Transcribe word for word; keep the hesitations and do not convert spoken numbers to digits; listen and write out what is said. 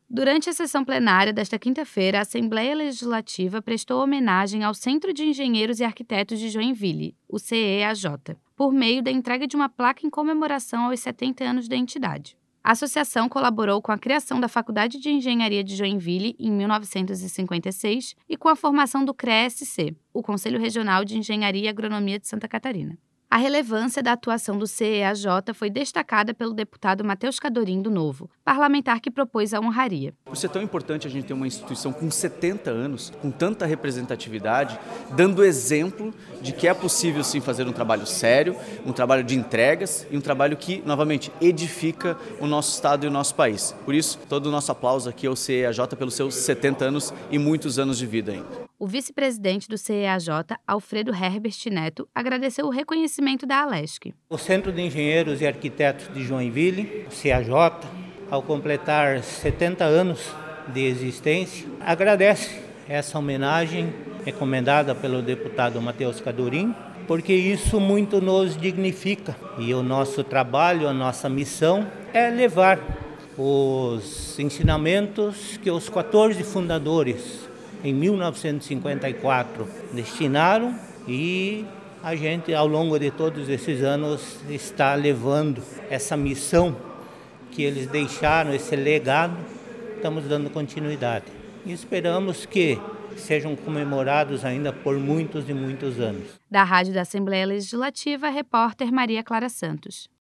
Durante a sessão plenária desta quinta-feira, a Assembleia Legislativa prestou homenagem ao Centro de Engenheiros e Arquitetos de Joinville, o C E A J, por meio da entrega de uma placa em comemoração aos setenta anos da entidade. A associação colaborou com a criação da Faculdade de Engenharia de Joinville em mil novecentos e cinquenta e seis e com a formação do CREA-S C, o Conselho Regional de Engenharia e Agronomia de Santa Catarina. A relevância da atuação do C E A J foi destacada pelo deputado Matheus Cadorim do Novo, parlamentar que propôs a honraria. Por ser tão importante a gente ter uma instituição com setenta anos, com tanta representatividade, dando exemplo de que é possível sim fazer um trabalho sério, um trabalho de entregas e um trabalho que, novamente, edifica o nosso estado e o nosso país. Por isso, todo o nosso aplauso aqui ao C E A J pelos seus setenta anos e muitos anos de vida ainda. O vice-presidente do C E A J, Alfredo Herbert Neto, agradeceu o reconhecimento da Alesc. O Centro de Engenheiros e Arquitetos de Joinville, o C E A J, ao completar setenta anos de existência, agradece essa homenagem recomendada pelo deputado Matheus Cadorim, porque isso muito nos dignifica. E o nosso trabalho, a nossa missão é levar os ensinamentos que os quatorze fundadores em mil novecentos e cinquenta e quatro destinaram, e a gente ao longo de todos esses anos está levando essa missão que eles deixaram, esse legado, estamos dando continuidade. E esperamos que sejam comemorados ainda por muitos e muitos anos. Da Rádio da Assembleia Legislativa, repórter Maria Clara Santos.